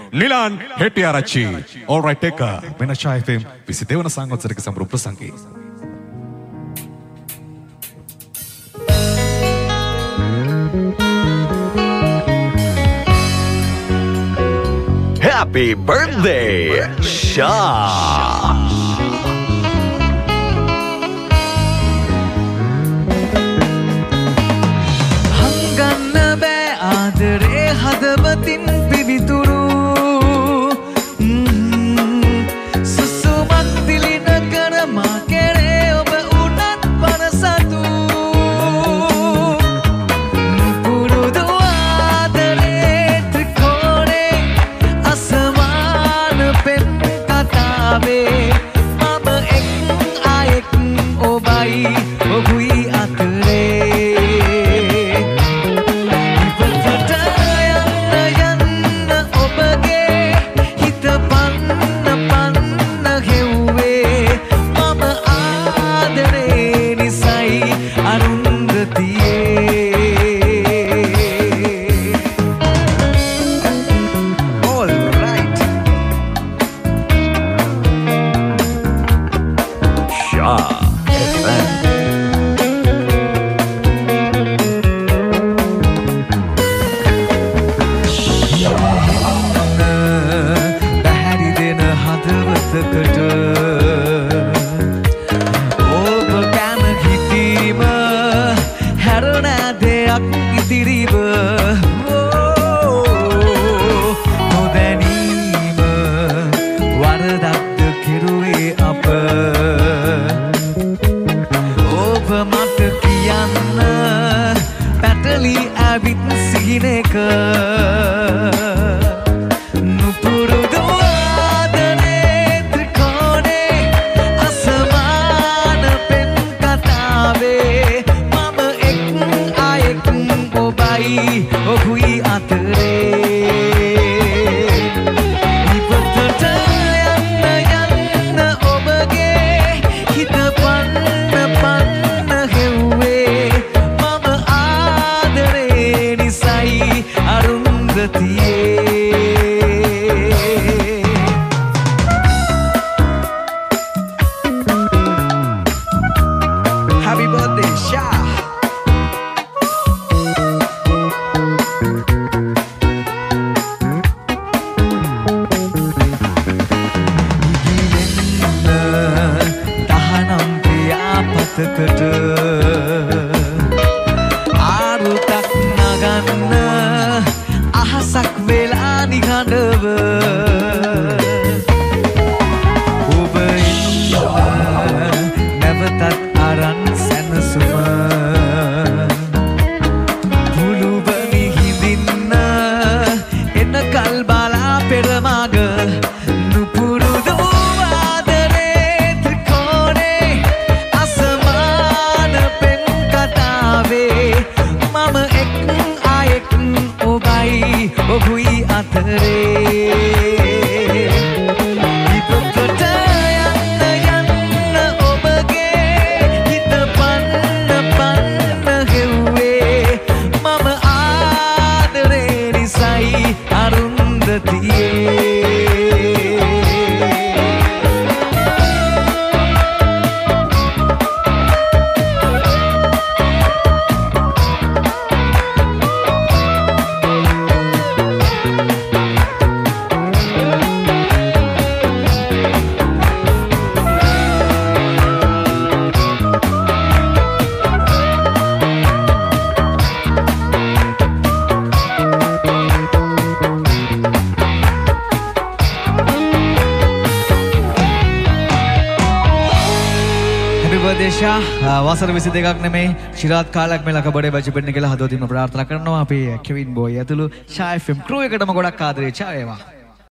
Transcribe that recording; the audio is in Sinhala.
Nilan Hettiarachchi. All right, take a Menasha FM. Visit Devana Sangotsarika Sambru Prasangi. Happy birthday, Shah. හදවතින් පිවිතුරු සුසුමක් දිලින කර මා කෙරේ ඔබ උනත් පරසතු පුරුදු ආදරේ ත්‍රිකෝණේ අසමාන පෙම් කතාවේ මම එක් ආයෙක් ඔබයි ඔබුයි අතරේ වසර 22ක් නෙමෙයි ශිරාත් කාලයක් මේ ලකබඩේ බැච් වෙන්න කියලා හදවතින්ම ප්‍රාර්ථනා කරනවා. අපි කෙවින් බෝයි ඇතුළු ෂා FM ක්‍රූ එකටම ගොඩක් ආදරේ. චා වේවා.